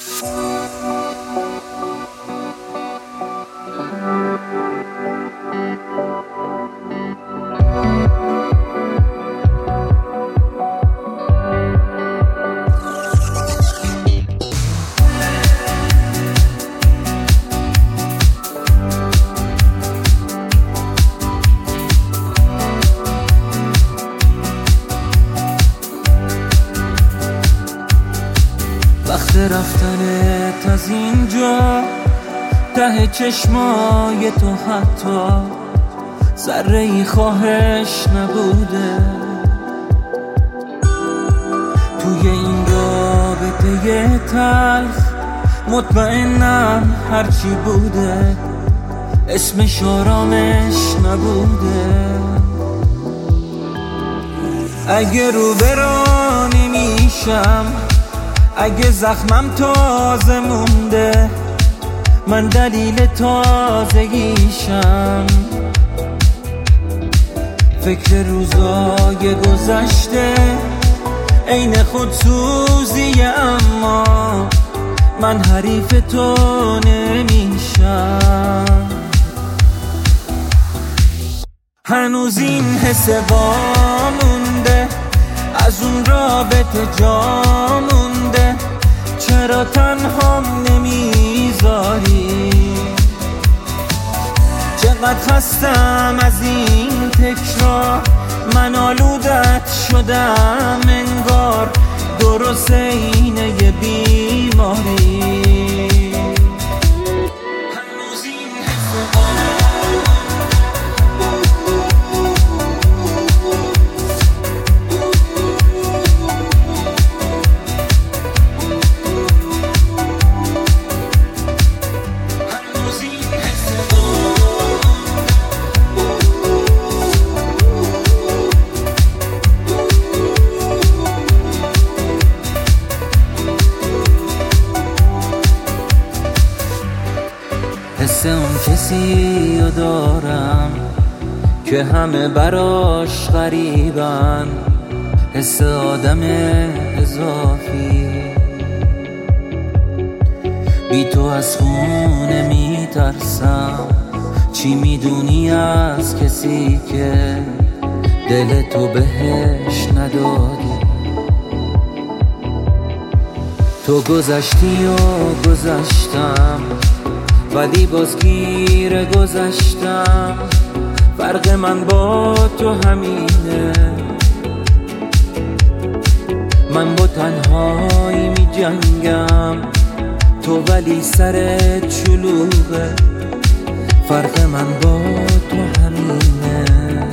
وقت رفتنت از اینجا، ته چشمای تو حتی ذره‌ای خواهش نبوده. توی این رابطه تلخ مطمئنم هرچی بوده اسمش آرامش نبوده. اگه رو برا نمیشم، اگه زخمم تازه مونده، من دلیل تازگیشم. فکر روزای گذشته عین خودسوزیه، اما من حریف تو نمیشم. هنوز این حس وامونده، از اون رابطه جا مونده. چرا تنهام نمیذاری؟ چقدر خستم از این تکرار، من آلودت شدم انگار، درسته اینه یه بیماری. هنوز این حس حس اون کسی رو دارم که همه براش غریبن، حس آدم اضافی. بی تو از خونه میترسم، چی میدونی از کسی که دل تو بهش ندادی. تو گذشتی و گذشتم، ولی باز گیر گذشتم. فرق من با تو همینه، من با تنهایی می جنگم، تو ولی سرت شلوغه. فرق من با تو همینه،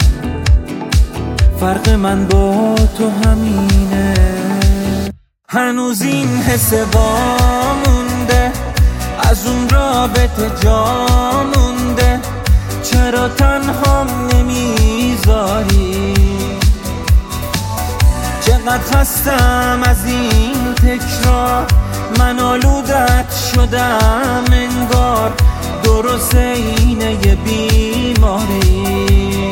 فرق من با تو همینه. هنوز این حس وامونده، از اون رابطه جا مونده. چرا تنهام نمیذاری؟ چقدر خستم از این تکرار، من آلودت شدم انگار، درسته اینه یه بیماری.